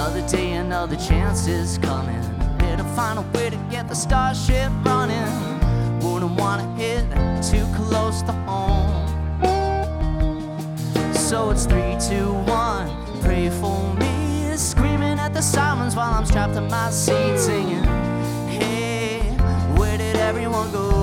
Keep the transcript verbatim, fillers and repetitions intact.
Another day, another chance is coming. Better find a way to get the starship running. Wouldn't wanna hit too close to home. So it's three, two, one, pray for me. Screaming at the sirens while I'm strapped in my seat, singing, hey, where did everyone go?